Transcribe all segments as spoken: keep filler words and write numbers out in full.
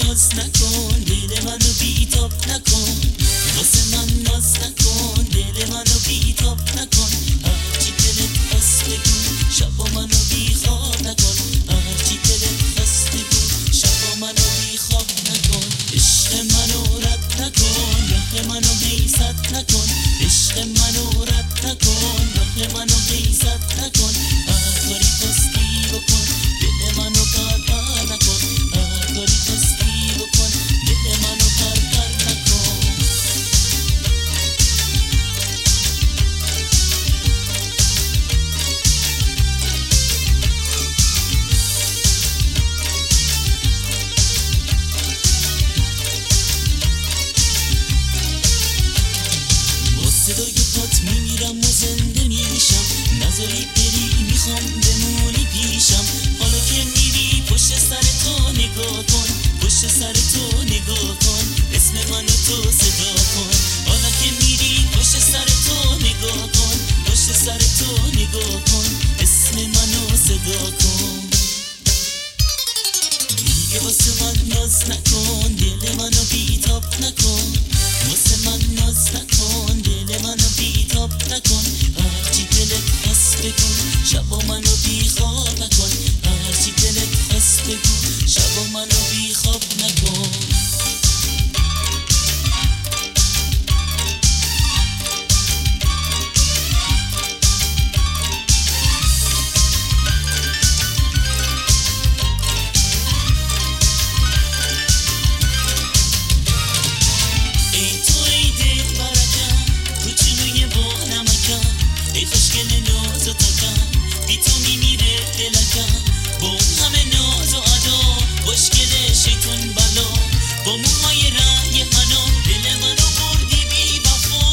ناز نکن، دل منو بیتاب نکن. واسه من ناز نکن، دل منو بیتاب نکن. هرچی دلت خواست بگو، شبا منو بیخواب نکن. هرچی دلت خواست بگو، شبا منو بیخواب نکن. عشق منو رد نکن، راه منو بیست نکن. عشق منو رد نکن، راه منو بیست نکن. هر کاری خواستی بکن، دل منو پر پر نکن. هر کاری خواستی بکن، دل منو پر پر نکن. با صدای پات میمیرم و زنده میشم، نذاری بری میخوام بمونی پیشم. حالا که میری پشت سر تو نگاه کن، پشت سر تو نگاه کن. اسم منو تو صدا کن. حالا که میری پشت سر تو نگاه کن، پشت سر تو نگاه کن. اسم منو صدا کن. دیگه واسه من ناز نکن، دل منو بیتاب نکن. واسه من ناز نکن، دل منو بیتاب نکن. هرچی دلت خواست بگو، شبا منو بیخواب نکن. هرچی دلت خواست بگو، شبا منو بیخواب نکن. ای تو ای دل برکم، کوچولوی با نمکم. ای خوشگل ناز و تکم، بی تو میمیره دلکم. با اون همه ناز و ادا، خوشگل شیطون بلا. با موهای رنگ حنا، دل منو بردی بی وفا.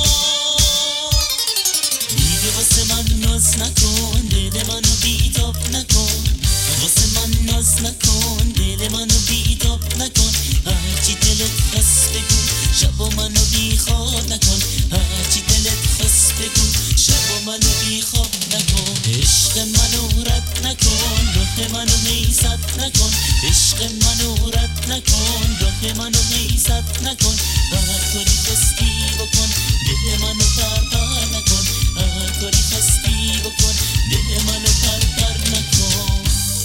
دیگه واسه من ناز نکن، دل منو بیتاب نکن. واسه من ناز نکن، دل منو بیتاب نکن. هرچی دلت خواست بگو، شبا منو بیخواب نکن. هرچی دلت خواست بگو، شبا منو بیخواب نکن. عشق منو رد نکن، راه منو میست نکن. عشق منو رد نکن، راه منو میست نکن. هر کاری خواستی بکن، دل منو پر پر نکن. هر کاری خواستی بکن، دل منو پر پر نکن.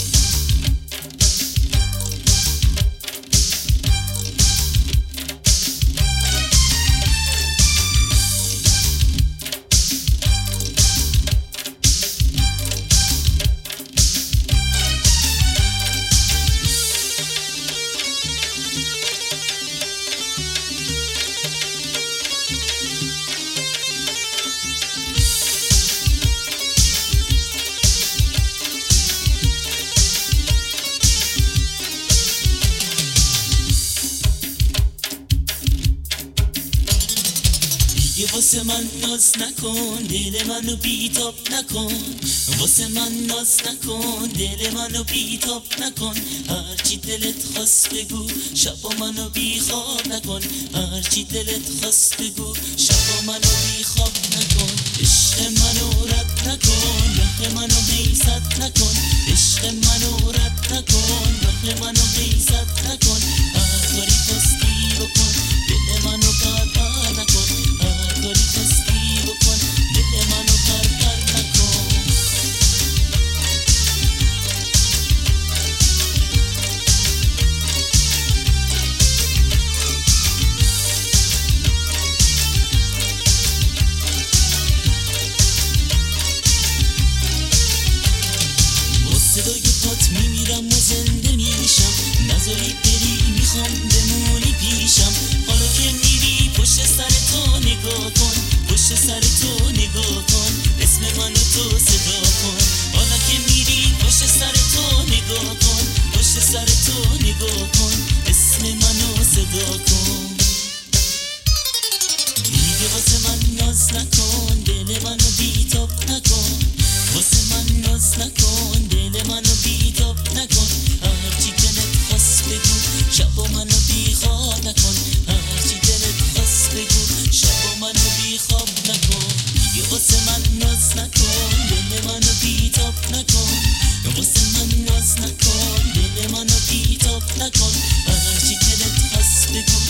دیگه واسه من ناز نکن، دل منو بیتاب نکن. واسه من ناز نکن، دل منو بیتاب نکن. هرچی دلت خواست بگو، شبا منو بیخواب نکن. هرچی دلت خواست بگو، شبا منو بیخواب نکن. عشق منو رد نکن، راه منو بیست نکن. عشق منو رد نکن، راه منو بیست نکن. هر کاری خواستی بکن، دل منو پر پر نکن. هر کاری خواستی بکن، دل منو پر پر نکن. با صدای پات میمیرم و زنده میشم، نذاری بری میخوام بمونی پیشم. حالا که میری پشت سر تو نگاه کن، پشت سر تو نگاه کن. اسم منو تو صدا کن. حالا که میری پشت سر تو نگاه کن، پشت سر تو نگاه کن. اسم منو صدا کن. دیگه واسه من ناز نکن، دل منو بیتاب نکن. واسه من ناز نکن، دل منو بیتاب نکن. هرچی دلت خواست بگو، شبا منو بیخواب نکن. هرچی دلت خواست بگو، شبا منو بیخواب نکن. دیگه واسه من ناز نکن، دل منو بیتاب نکن. واسه من ناز نکن، دل منو بیتاب نکن. هرچی دلت بگو